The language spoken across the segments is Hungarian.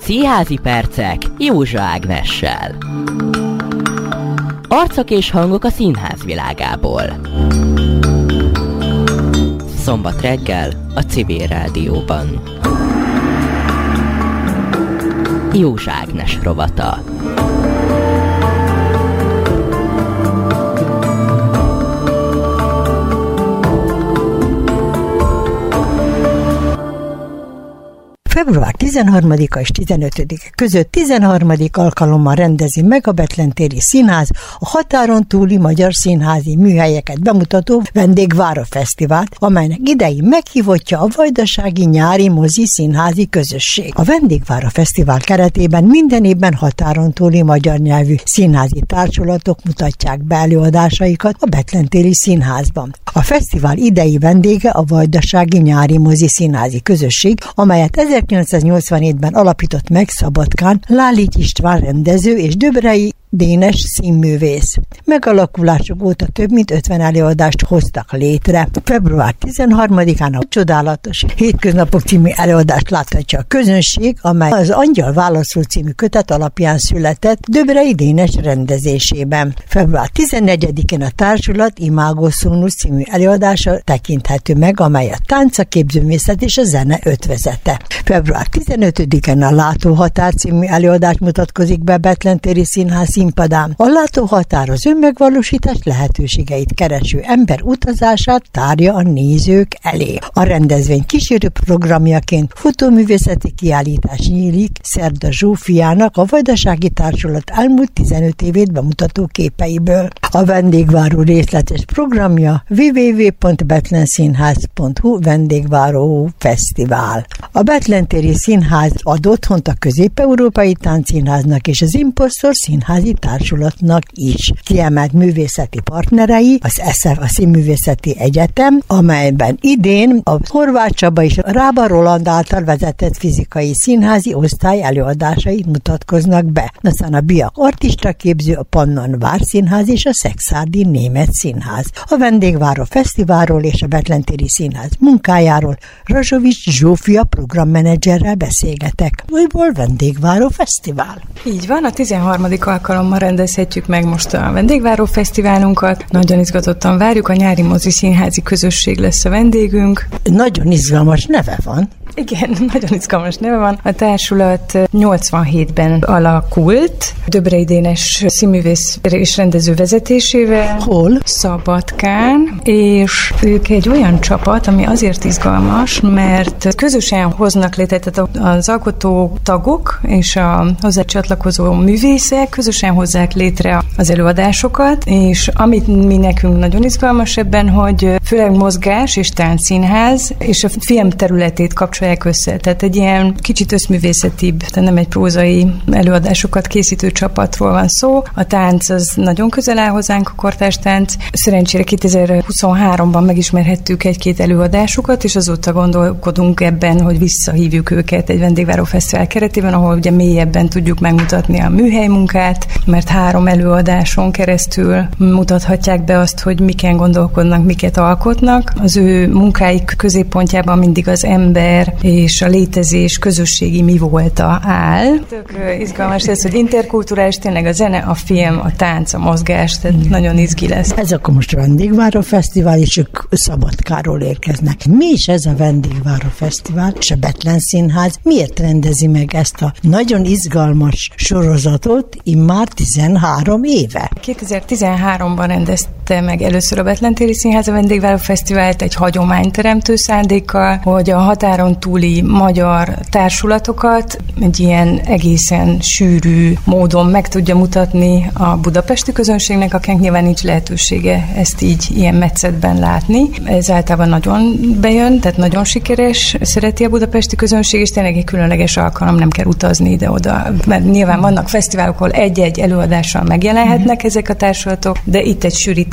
Színházi percek Józsa Ágnessel. Arcok és hangok a színház világából. Szombat reggel a Civil Rádióban. Józsa Ágnes rovata. Február 13-a és 15-e között 13. alkalommal rendezi meg a Bethlen téri színház a határon túli magyar színházi műhelyeket bemutató Vendégvára Fesztivált, amelynek idei meghívottja a Vajdasági Nyári Mozi Színházi Közösség. A Vendégvára Fesztivál keretében minden évben határon túli magyar nyelvű színházi társulatok mutatják be előadásaikat a Bethlen téri színházban. A fesztivál idei vendége a Vajdasági Nyári Mozi Színházi Közösség, amelyet 1987-ben alapított meg Szabadkán Lálich István rendező és Döbrei Dénes színművész. Megalakulásuk óta több mint 50 előadást hoztak létre. Február 13-án a Csodálatos Hétköznapok című előadást láthatja a közönség, amely az Angyal válaszol című kötet alapján született Döbrei Dénes rendezésében. Február 14-én a társulat Imágo Sonus című előadása tekinthető meg, amely a tánc, a képzőművészet és a zene ötvözete. Február 15-én a Látóhatár című előadást mutatkozik be Bethlen téri színház színpadán. A Látóhatár az önmegvalósítás lehetőségeit kereső ember utazását tárja a nézők elé. A rendezvény kísérő programjaként fotóművészeti kiállítás nyílik Szerda Zsófiának a Vajdasági Társulat elmúlt 15 évét bemutató képeiből. A vendégváró részletes programja www.betlenszínház.hu Vendégváró Fesztivál. A Bethlen téri színház ad otthont a Közép-Európai Táncszínháznak és az Imposztor Színházi Társulatnak is. Kiemelt művészeti partnerei az ESZEF, a Színművészeti Egyetem, amelyben idén a Horváth Csaba és a Rába Roland által vezetett fizikai színházi osztály előadásai mutatkoznak be. Aztán a Biak Artistaképző, a Pannon Várszínház és a Szekszárdi Német Színház. A Vendégváró Fesztiválról és a Bethlen téri színház munkájáról Razsovics Zsófia programmenedzserrel beszélgetek. Újból Vendégváró Fesztivál. Így van, a 13. alkalommal rendezhetjük meg most a Vendégváró Fesztiválunkat. Nagyon izgatottan várjuk, a Nyári Mozi Színházi Közösség lesz a vendégünk. Nagyon izgalmas neve van. Igen, nagyon izgalmas neve van. A társulat 87-ben alakult, Döbrei Dénes színművész és rendező vezetésével. Hol? Szabadkán, és ők egy olyan csapat, ami azért izgalmas, mert közösen hoznak létre, tehát az alkotó tagok és a hozzá csatlakozó művészek közösen hozzák létre az előadásokat, és amit mi nekünk nagyon izgalmas ebben, hogy főleg mozgás és táncszínház és a film területét kapcsolják össze. Tehát egy ilyen kicsit összművészetibb, tehát nem egy prózai előadásokat készítő csapatról van szó. A tánc az nagyon közel áll hozzánk, a kortárs tánc. Szerencsére 2023-ban megismerhettük egy-két előadásukat, és azóta gondolkodunk ebben, hogy visszahívjuk őket egy Vendégváró Fesztivál keretében, ahol ugye mélyebben tudjuk megmutatni a műhelymunkát, mert 3 előadáson keresztül mutathatják be azt, hogy miken gondolkodnak, miket alkotnak. Az ő munkáik középpontjában mindig az ember és a létezés közösségi mi volta áll. Tök izgalmas ez, hogy interkulturális, tényleg a zene, a film, a tánc, a mozgás, tehát nagyon izgi lesz. Ez akkor most a Vendégváró Fesztivál, és ők Szabadkáról érkeznek. Mi is ez a Vendégváró Fesztivál, és a Bethlen Színház miért rendezi meg ezt a nagyon izgalmas sorozatot immár 13 éve? 2013-ban rendezte meg először a Bethlen téri színház a Vendégváró Fesztivált egy hagyományteremtő szándékkal, hogy a határon túli magyar társulatokat egy ilyen egészen sűrű módon meg tudja mutatni a budapesti közönségnek, akinek nyilván nincs lehetősége ezt így ilyen metszetben látni. Ez általában nagyon bejön, tehát nagyon sikeres, szereti a budapesti közönség, és tényleg egy különleges alkalom, nem kell utazni ide-oda, mert nyilván vannak fesztiválok, ahol egy-egy előadással megjelenhetnek ezek a társulatok, de itt egy sűrített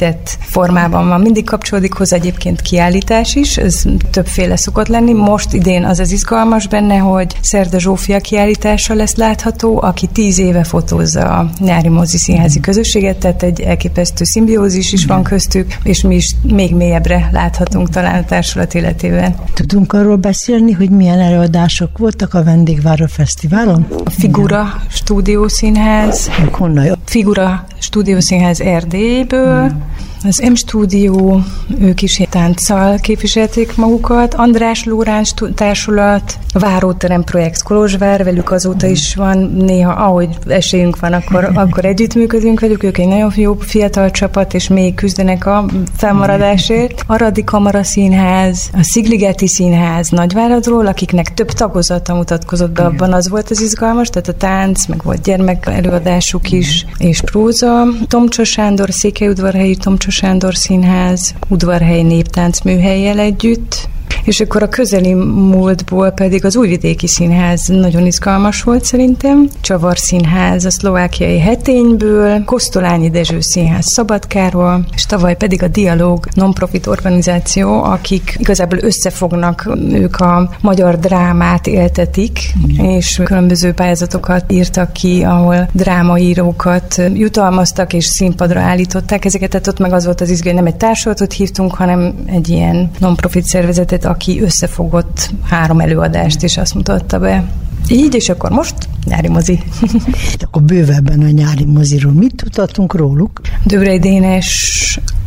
rögzített formában van. Mindig kapcsolódik hozzá egyébként kiállítás is, ez többféle szokott lenni. Most idén az izgalmas benne, hogy Szerda Zsófia kiállítása lesz látható, aki 10 éve fotózza a nyári mozi színházi közösséget, tehát egy elképesztő szimbiózis is van köztük, és mi is még mélyebbre láthatunk talán a társulat életében. Tudunk arról beszélni, hogy milyen előadások voltak a Vendégváró Fesztiválon? A Figura Stúdiószínház. Honnan? Figura Stúdiószínház Erdélyből. Az M-stúdió, ők is tánccal képviselték magukat. András Lóráns társulat, a Váróterem projekt Kolozsvár, velük azóta is van, néha ahogy esélyünk van, akkor együttműködünk velük, ők egy nagyon jó fiatal csapat, és még küzdenek a felmaradásért. Aradi Kamara Színház, a Szigligeti Színház Nagyváradról, akiknek több tagozata mutatkozott be, abban az volt az izgalmas, tehát a tánc, meg volt gyermek előadásuk is, és próza. Tomcsa Sándor, Székelyudvarhelyi Tomcsa Sándor Színház, Udvarhelyi Néptánc Műhellyel együtt, és akkor a közeli múltból pedig az Újvidéki Színház nagyon izgalmas volt szerintem, Csavar Színház a szlovákiai Hetényből, Kosztolányi Dezső Színház Szabadkáról, és tavaly pedig a Dialóg non-profit organizáció, akik igazából összefognak, ők a magyar drámát éltetik, és különböző pályázatokat írtak ki, ahol drámaírókat jutalmaztak és színpadra állították ezeket, tehát ott meg az volt az izgalmas, hogy nem egy társulatot hívtunk, hanem egy ilyen non-profit szervezetet, aki összefogott 3 előadást, és azt mutatta be. Így, és akkor most nyári mozi. Akkor bővebben a nyári moziról mit tudhatunk róluk? Döbrei Dénes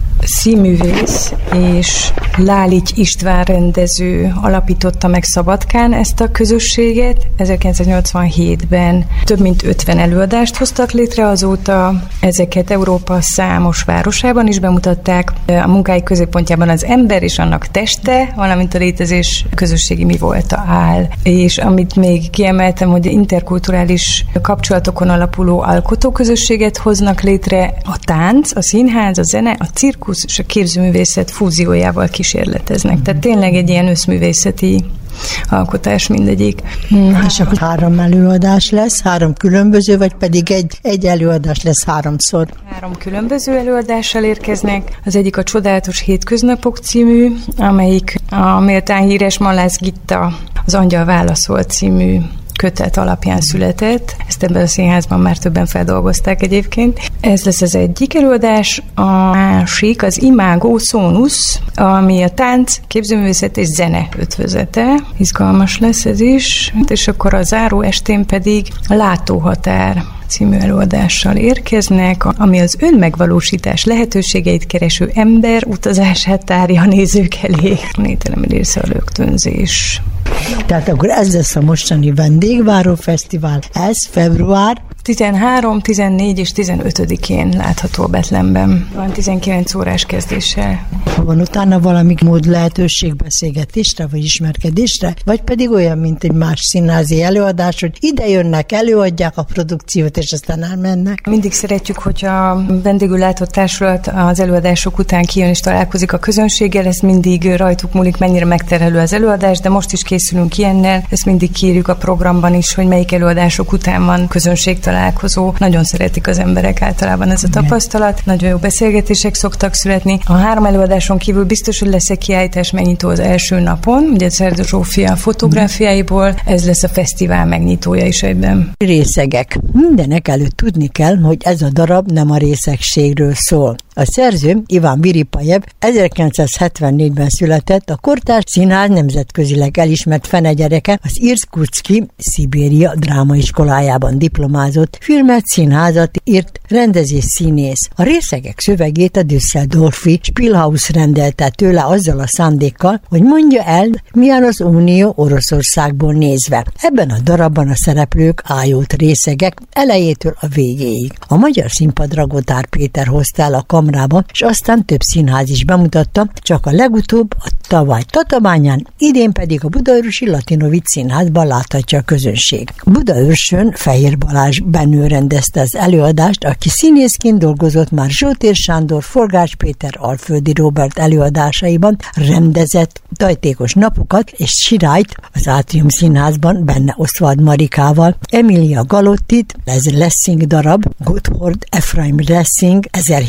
színművész és Lálics István rendező alapította meg Szabadkán ezt a közösséget. 1987-ben több mint 50 előadást hoztak létre, azóta ezeket Európa számos városában is bemutatták. A munkáik középpontjában az ember és annak teste, valamint a létezés közösségi mi volta áll. És amit még kiemeltem, hogy interkulturális kapcsolatokon alapuló alkotóközösséget hoznak létre, a tánc, a színház, a zene, a cirkusz és a képzőművészet fúziójával kísérleteznek. Tehát tényleg egy ilyen összművészeti alkotás mindegyik. És akkor 3 előadás lesz, 3 különböző, vagy pedig egy előadás lesz 3-szor? 3 különböző előadással érkeznek. Az egyik a Csodálatos Hétköznapok című, amelyik a méltán híres Malász Gitta az Angyal válaszol című kötet alapján született. Ezt ebben a színházban már többen feldolgozták egyébként. Ez lesz az egyik előadás. A másik az Imágo Sonus, ami a tánc, képzőművészet és zene ötvözete. Izgalmas lesz ez is. És akkor a záró estén pedig a Látóhatár című előadással érkeznek, ami az önmegvalósítás lehetőségeit kereső ember utazását tárja a nézők elé. Nételem része a rögtönzés. Tehát akkor ez lesz a mostani Vendégváró Fesztivál. Ez február 13, 14 és 15-én látható Betlenben. Van 19 órás kezdéssel. Van utána valami mód lehetőség beszélgetésre, vagy ismerkedésre, vagy pedig olyan, mint egy más színházi előadás, hogy ide jönnek, előadják a produkciót, és aztán elmennek. Mindig szeretjük, hogyha a vendégül látott társulat az előadások után kijön és találkozik a közönséggel, ez mindig rajtuk múlik, mennyire megterhelő az előadás, de most is készülünk ilyennel, ezt mindig kérjük a programban is, hogy melyik előadások után van közönségtalálkozó. Nagyon szeretik az emberek általában ez a tapasztalat. Nagyon jó beszélgetések szoktak születni. A 3 előadáson kívül biztos, hogy lesz egy kiállítás megnyitó az első napon, ugye Szerda Zsófia fotográfiáiból, ez lesz a fesztivál megnyitója is egyben. Részegek. Mindenek előtt tudni kell, hogy ez a darab nem a részegségről szól. A szerző, Iván Viripajev 1974-ben született, a kortárs színház nemzetközileg elismert fenegyereke, az Irkutszki Szibéria drámaiskolájában diplomázott, filmet, színházat írt, rendezés, színész. A részegek szövegét a Düsseldorfi Spielhaus rendelte tőle azzal a szándékkal, hogy mondja el, milyen az Unió Oroszországból nézve. Ebben a darabban a szereplők ájult részegek elejétől a végéig. A magyar színpad Ragotár Péter hozta el a kamrába, és aztán több színház is bemutatta, csak a legutóbb a tavaly Tatabányán, idén pedig a Budaörsi Latinovic Színházban láthatja a közönség. Budaörsön Fehér Balázs Benő rendezte az előadást, aki színészként dolgozott már Zsótér Sándor, Forgács Péter, Alföldi Róbert előadásaiban, rendezett Tajtékos napokat és Sirályt az Átrium Színházban benne Oszvald Marikával, Emilia Galottit, ez Lessing darab, Gotthard Ephraim Lessing 1720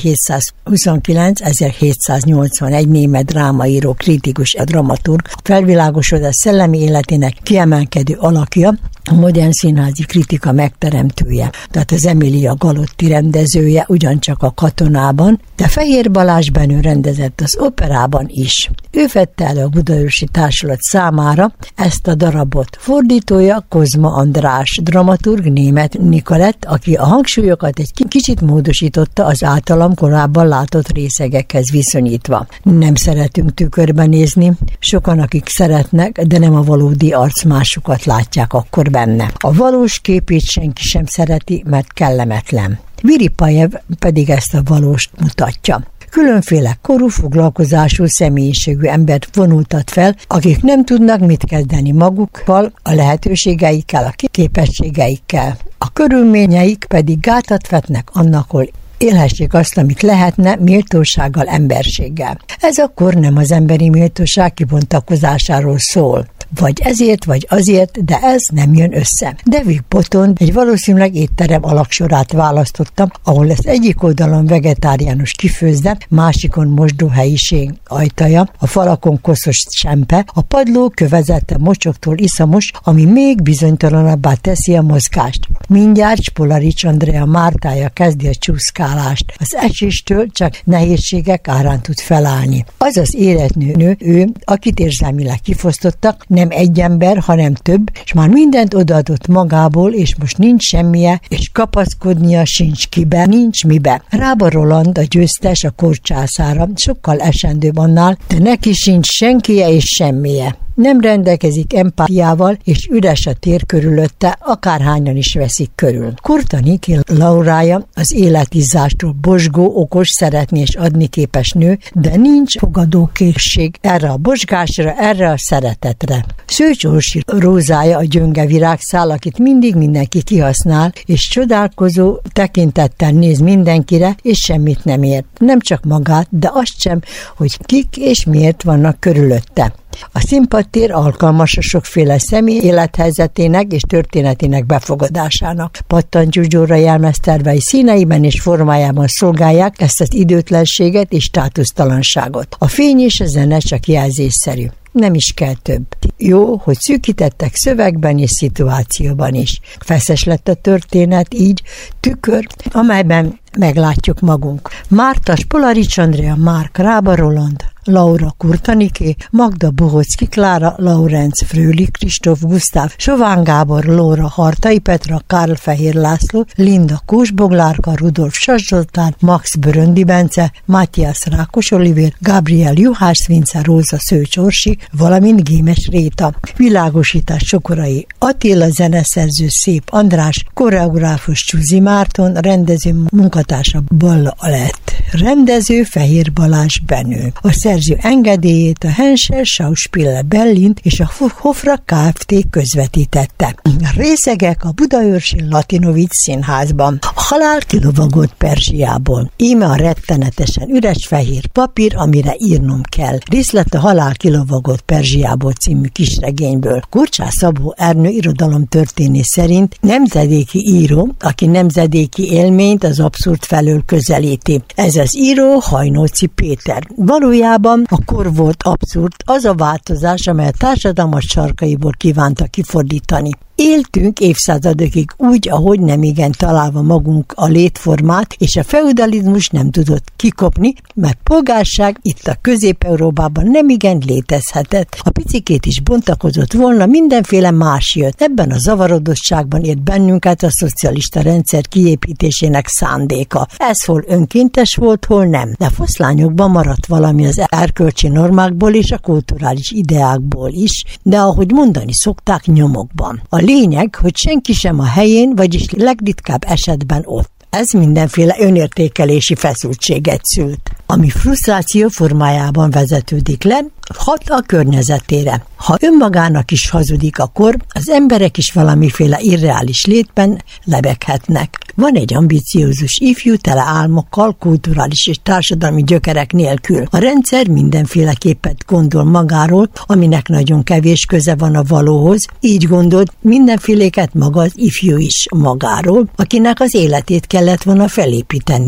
1729-1781 német drámaíró, kritikus, dramaturg, a felvilágosodás szellemi életének kiemelkedő alakja, a modern színházi kritika megteremtője, tehát az Emilia Galotti rendezője, ugyancsak a Katonában, de Fehér Balázs Benő rendezett az operában is. Ő vette elő a Budaörsi Társulat számára ezt a darabot. Fordítója Kozma András, dramaturg német Nikolett, aki a hangsúlyokat egy kicsit módosította az általam korábban látott részegekhez viszonyítva. Nem szeretünk tükörbe nézni, sokan akik szeretnek, de nem a valódi arcmásukat látják akkor benne. A valós képét senki sem szereti, mert kellemetlen. Viripajev pedig ezt a valóst mutatja. Különféle korú, foglalkozású, személyiségű embert vonultat fel, akik nem tudnak mit kezdeni magukkal, a lehetőségeikkel, a képességeikkel. A körülményeik pedig gátat vetnek annak, hol élhessék azt, amit lehetne, méltósággal, emberséggel. Ez akkor nem az emberi méltóság kibontakozásáról szól. Vagy ezért, vagy azért, de ez nem jön össze. David Botton egy valószínűleg étterem alaksorát választotta, ahol lesz egyik oldalon vegetáriánus kifőzde, másikon mosdóhelyiség ajtaja, a falakon koszos sempe, a padló kövezete mocsoktól iszamos, ami még bizonytalanabbá teszi a mozgást. Mindjárt Spolarics Andrea Mártája kezdi a csúszkálást. Az eséstől csak nehézségek árán tud felállni. Az az életnő, ő, akit érzelmileg kifosztottak, nem egy ember, hanem több, és már mindent odaadott magából, és most nincs semmije, és kapaszkodnia sincs kibe, nincs mibe. Rába Roland, a győztes, a korcsászára, sokkal esendőbb annál, de neki sincs senkije és semmije. Nem rendelkezik empátiával, és üres a tér körülötte, akárhányan is veszik körül. Kurtaniki Laurája az életizástól bozsgó, okos, szeretni és adni képes nő, de nincs fogadókészség erre a bozsgásra, erre a szeretetre. Szőcs Orsi Rózája a gyönge virágszál, akit mindig mindenki kihasznál, és csodálkozó tekintettel néz mindenkire, és semmit nem ért. Nem csak magát, de azt sem, hogy kik és miért vannak körülötte. A színpadtér alkalmas a sokféle személy élethelyzetének és történetének befogadásának. Pattantyúgyóra jelmeztervei színeiben és formájában szolgálják ezt az időtlenséget és státusztalanságot. A fény és a zene csak jelzésszerű. Nem is kell több. Jó, hogy szűkítettek szövegben és szituációban is. Feszes lett a történet, így tükör, amelyben meglátjuk magunk. Márta Spolarics Andrea, Márk Rába Roland, Laura Kurtaniké, Magda Bohocki, Klára Laurenc Frőli, Kristóf Gusztáv, Sován Gábor, Lóra Hartai Petra, Karl Fehér László, Linda Kós Boglárka, Rudolf Sas Zoltán, Max Böröndi Bence, Mátyás Rákos Olivér, Gabriel Juhász Vince, Róza Szőcs Orsi, valamint Gémes Réta. Világosítás Sokorai Attila, zeneszerző Szép András, koreográfus Csuzi Márton, rendező munkatársa Balla Alett. Rendező Fehér Balázs Benő. A szerző engedélyét a Henschel Schauspieler Berlin és a Hofra Kft. Közvetítette. Részegek a Budaörsi Latinovics Színházban. A halál kilovagolt Perzsiából. Íme a rettenetesen üres fehér papír, amire írnom kell. Részlet a Halál kilovagolt Perzsiából című kisregényből. Kurcsás Szabó Ernő irodalomtörténész szerint nemzedéki író, aki nemzedéki élményt az abszurd felől közelíti. Ez az író Hajnóci Péter. Valójában a kor volt abszurd, az a változás, amely a társadalmat sarkaiból kívánta kifordítani. Éltünk évszázadokig úgy, ahogy nemigen találva magunk a létformát, és a feudalizmus nem tudott kikopni, mert polgárság itt a Közép-Európában nemigen létezhetett. A picikét is bontakozott volna, mindenféle más jött. Ebben a zavarodottságban ért bennünket a szocialista rendszer kiépítésének szándéka. Ez hol önkéntes volt, hol nem. De foszlányokban maradt valami az erkölcsi normákból és a kulturális ideákból is, de ahogy mondani szokták, nyomokban. A lényeg, hogy senki sem a helyén, vagyis legritkább esetben ott. Ez mindenféle önértékelési feszültséget szült, ami frusztráció formájában vezetődik le, hat a környezetére. Ha önmagának is hazudik, akkor az emberek is valamiféle irreális létben lebeghetnek. Van egy ambiciózus ifjú, tele álmokkal, kulturális és társadalmi gyökerek nélkül. A rendszer mindenféleképpen gondol magáról, aminek nagyon kevés köze van a valóhoz, így gondolt mindenféléket maga az ifjú is magáról, akinek az életét kellett volna felépítenie.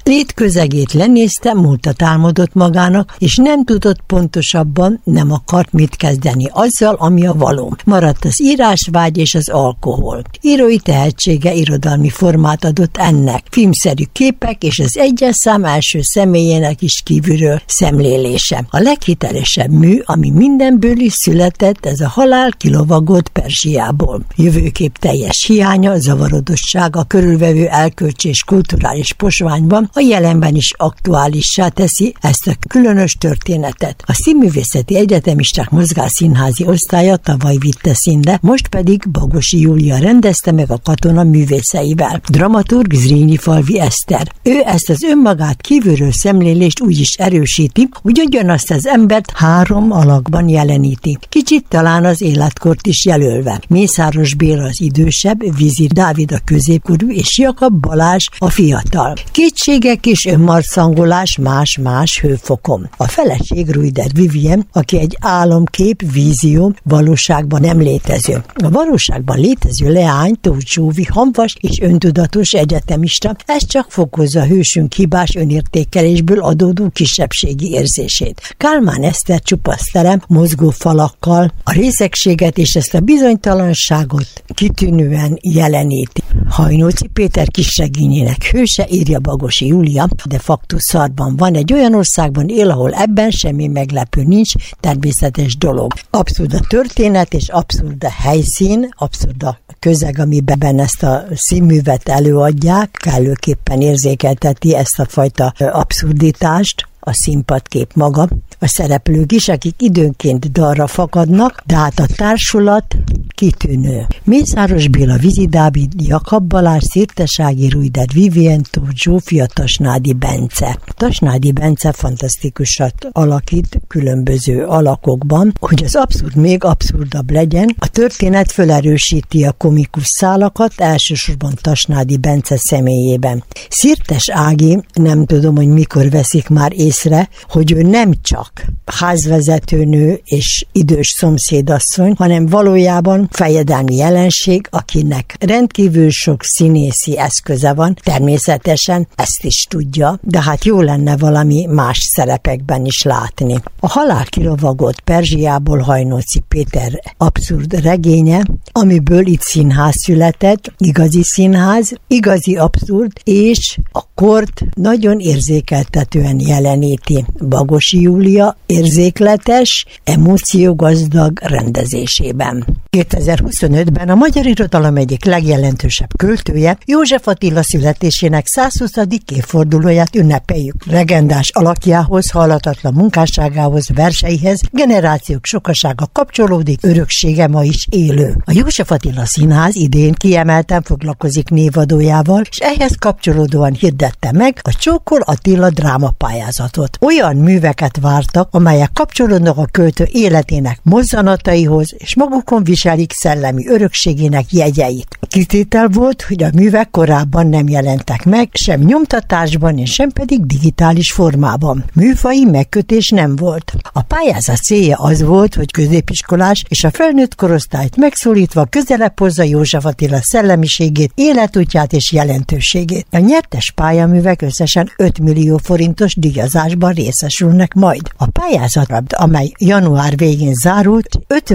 Létközegét lenézte, múltat álmodott magának, és nem tudott pontosabban, nem akart mit kezdeni azzal, ami a való. Maradt az írásvágy és az alkohol. Írói tehetsége irodalmi formát adott ennek, filmszerű képek és az egyes szám első személyének is kívülről szemlélése. A leghitelesebb mű, ami mindenből is született, ez a Halál kilovagolt Perzsiából. Jövőkép teljes hiánya, zavarodottsága, körülvevő elkölcsi és kulturális posványban a jelenben is aktuálissá teszi ezt a különös történetet. A Színművészeti Egyetemisták mozgásszínházi osztálya tavaly vitte színre, most pedig Bagosi Júlia rendezte meg a Katona művészeivel. Dramaturg Zrínyi-Falvi Eszter. Ő ezt az önmagát kívülről szemlélést úgy is erősíti, hogy ugyanazt az embert 3 alakban jeleníti. Kicsit talán az életkort is jelölve. Mészáros Béla az idősebb, Vizir Dávid a középkorú, és Jakab Balázs a fiatal. Kétségek és önmarcangolás más-más hőfokon. A feleség Ruyder Vivien, aki egy álomkép, vízió, valóságban nem létező. A valóságban létező leány, Tóth Zsófi hamvas és öntudatos egyetemista, ez csak fokozza a hősünk hibás önértékelésből adódó kisebbségi érzését. Kálmán Eszter csupaszterem, mozgó falakkal a részegséget és ezt a bizonytalanságot kitűnően jeleníti. Hajnóci Péter kisregényének hőse, írja Bagosi Júlia, de facto szarban van, egy olyan országban él, ahol ebben semmi meglepő nincs, természetes dolog. Abszurd a történet, és abszurd a helyszín, abszurd a közeg, amiben ezt a színművet előadják, kellőképpen érzékelteti ezt a fajta abszurditást, a színpadkép maga, a szereplők is, akik időnként dalra fakadnak, de hát a társulat kitűnő. Mészáros Béla, Vizi Dávid, Jakab Balázs, Szirtes Ági, Ruyder Vivien, Tóth Zsófia, Tasnádi Bence. Tasnádi Bence fantasztikusat alakít különböző alakokban, hogy az abszurd még abszurdabb legyen. A történet felerősíti a komikus szálakat, elsősorban Tasnádi Bence személyében. Szirtes Ági, nem tudom, hogy mikor veszik már észre, hogy ő nem csak házvezetőnő és idős szomszédasszony, hanem valójában fejedelmi jelenség, akinek rendkívül sok színészi eszköze van, természetesen ezt is tudja, de hát jó lenne valami más szerepekben is látni. A Halál kilovagolt Perzsiából Hajnóci Péter abszurd regénye, amiből itt színház született, igazi színház, igazi abszurd, és a kort nagyon érzékeltetően jeleníti Bagosi Júlia érzékletes, emóciógazdag rendezésében. 2025-ben a magyar irodalom egyik legjelentősebb költője, József Attila születésének 120. évfordulóját ünnepeljük. Legendás alakjához, halhatatlan munkásságához, verseihez generációk sokasága kapcsolódik, öröksége ma is élő. A József Attila Színház idén kiemelten foglalkozik névadójával, és ehhez kapcsolódóan hirdette meg a Csókol Attila drámapályázatot. Olyan műveket vártak, amelyek kapcsolódnak a költő életének mozzanataihoz, és magukon viselik szellemi örökségének jegyeit. Kitétel volt, hogy a művek korábban nem jelentek meg, sem nyomtatásban, és sem pedig digitális formában. Műfaji megkötés nem volt. A pályázat célja az volt, hogy középiskolás és a felnőtt korosztályt megszólítva közelebb hozza József Attila szellemiségét, életútját és jelentőségét. A nyertes pályaművek összesen 5 millió forintos díjazásban részesülnek majd. A pályázat, amely január végén zárult,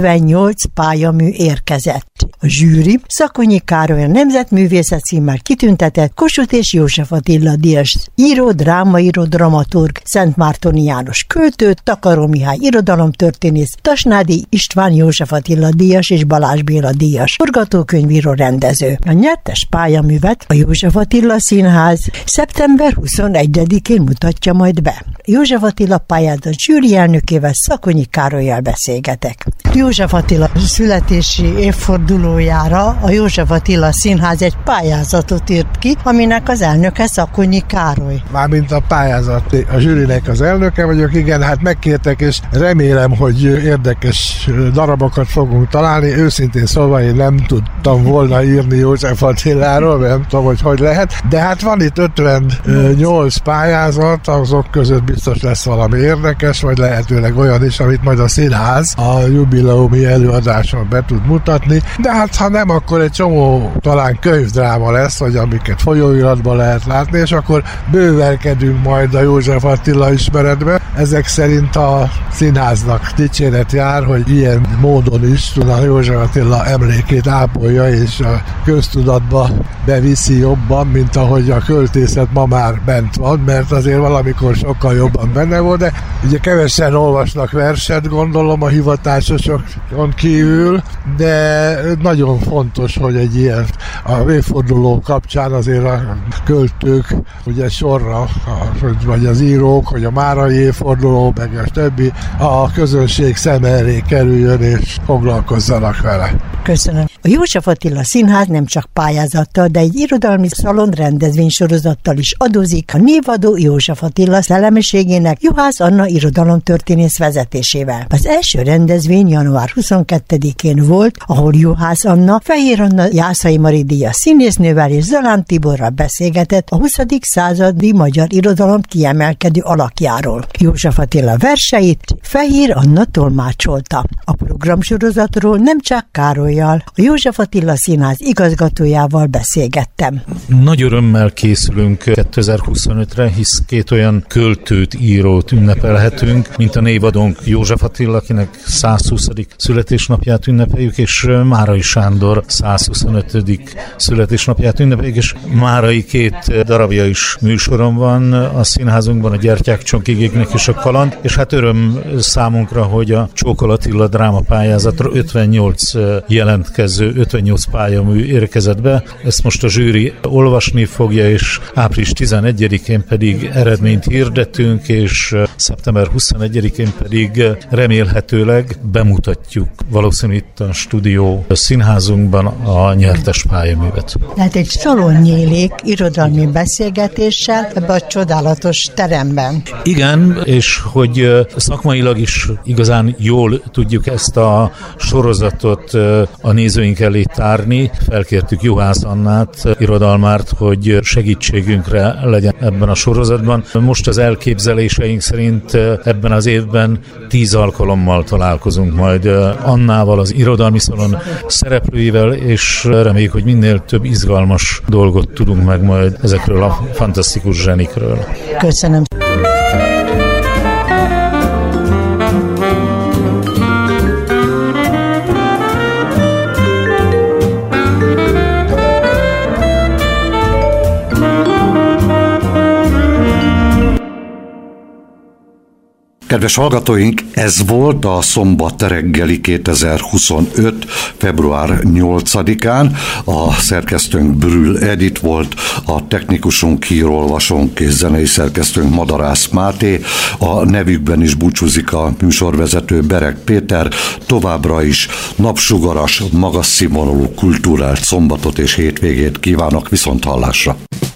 58 pályamű érkezett. A zsűri Szakonyi Károly a Nemzetművészet címmel kitüntetett Kossuth és József Attila díjas író, drámaíró, dramaturg, Szentmártoni János költő, Takaró Mihály irodalomtörténész, Tasnádi István József Attila díjas és Balázs Béla díjas forgatókönyvíró, rendező. A nyertes pályaművet a József Attila Színház szeptember 21-én mutatja majd be. József Attila pályázat zsűri elnökével, Szakonyi Károllyal beszélgetek. József Attila születési évfordulójára a József Attila Színház egy pályázatot írt ki, aminek az elnöke Szakonyi Károly. Mármint a pályázat, a zsűrinek az elnöke vagyok, igen, hát megkértek, és remélem, hogy érdekes darabokat fogunk találni. Őszintén szóval én nem tudtam volna írni József Attiláról, nem tudom, hogy lehet, de hát van itt 58 pályázat, azok között biztos lesz valami érdekes, vagy lehetőleg olyan is, amit majd a színház a jubileum jubileumi előadáson be tud mutatni, de hát ha nem, akkor egy csomó talán könyvdráma lesz, vagy amiket folyóiratban lehet látni, és akkor bővelkedünk majd a József Attila ismeretbe. Ezek szerint a színháznak dicséret jár, hogy ilyen módon is a József Attila emlékét ápolja, és a köztudatba beviszi jobban, mint ahogy a költészet ma már bent van, mert azért valamikor sokkal jobban benne volt, de ugye kevesen olvasnak verset, gondolom a hivatásosokon kívül, de nagyon fontos, hogy egy ilyen a évforduló kapcsán azért a költők ugye sorra, vagy az írók, hogy a márai évforduló, meg a többi, a közönség szem elé kerüljön és foglalkozzanak vele. Köszönöm. A József Attila Színház nem csak pályázattal, de egy irodalmi szalon rendezvénysorozattal is adózik a névadó József Attila szellemiségének Juhász Anna irodalomtörténész vezetésével. Az első rendezvény január 22-én volt, ahol Juhász Anna, Fehér Anna Jászai Mari díjas színésznővel és Zalán Tiborral beszélgetett a 20. századi magyar irodalom kiemelkedő alakjáról. József Attila verseit Fehér Anna tolmácsolta. A programsorozatról nem csak Károlyjal, a József Attila Színház igazgatójával beszélgettem. Nagy örömmel készülünk 2025-re, hisz két olyan költőt, írót ünnepelhetünk, mint a névadónk József Attila, akinek 120. születésnapját ünnepeljük, és Márai Sándor 125. születésnapját ünnepeljük, és Márai két darabja is műsoron van a színházunkban, a Gyertyák Csonkigéknek és a Kaland, és hát öröm számunkra, hogy a Csókol Attila drámapályázatra 58 jelentkező, 58 pályamű érkezett be. Ezt most a zsűri olvasni fogja, és április 11-én pedig eredményt hirdetünk, és szeptember 21-én pedig remélhetőleg bemutatjuk valószínű itt a stúdió színházunkban a nyertes pályaművet. Tehát egy szalon nyílik irodalmi beszélgetéssel ebben a csodálatos teremben. Igen, és hogy szakmailag is igazán jól tudjuk ezt a sorozatot a nézőink elé tárni. Felkértük Juhász Annát, irodalmárt, hogy segítségünkre legyen ebben a sorozatban. Most az elképzeléseink szerint ebben az évben 10 alkalommal találkozunk majd Annával, az irodalmi szalon szereplőivel, és reméljük, hogy minél több izgalmas dolgot tudunk meg majd ezekről a fantasztikus zsenikről. Köszönöm. Kedves hallgatóink, ez volt a szombat reggeli 2025. február 8-án. A szerkesztőnk Brühl Edith volt, a technikusunk, hírolvasónk és zenei szerkesztőnk Madarász Máté. A nevükben is búcsúzik a műsorvezető Bereg Péter. Továbbra is napsugaras, magas színvonalú kulturált szombatot és hétvégét kívánok, viszonthallásra!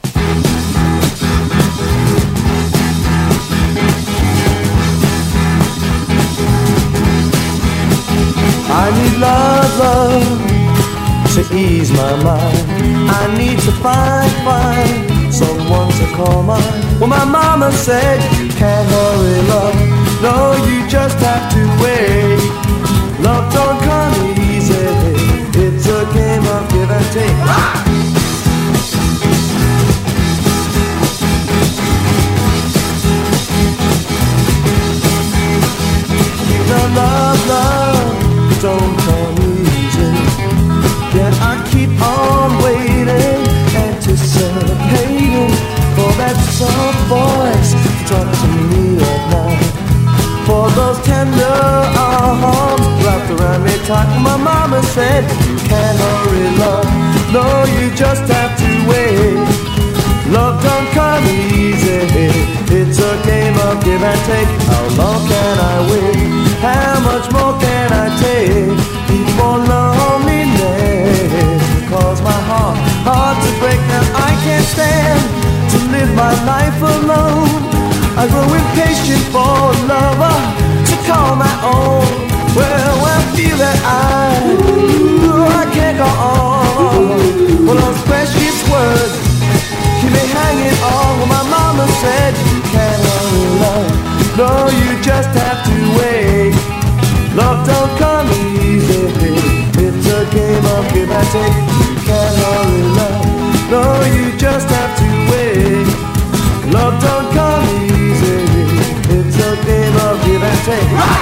I need love, love, to ease my mind. I need to find someone to call mine. Well, my mama said, can't hurry, love. No, you just have to wait. Love don't come easy. It's a game of give and take. Love, love, don't come easy. Yet I keep on waiting, anticipating for that soft voice to talk to me at night. For those tender arms wrapped around me tight. My mama said, you can't hurry, love. No, you just have to wait. Love don't come easy. It's a game of give and take. How long can I wait? How much more can I take before loneliness calls my heart to break? Now I can't stand to live my life alone. I grow impatient for a lover to call my own. Well, I feel that I can't go on. Well, those precious words keep me hanging on. Well, my mama said you can't hurry, love. No, you just have to wait. Love don't come take.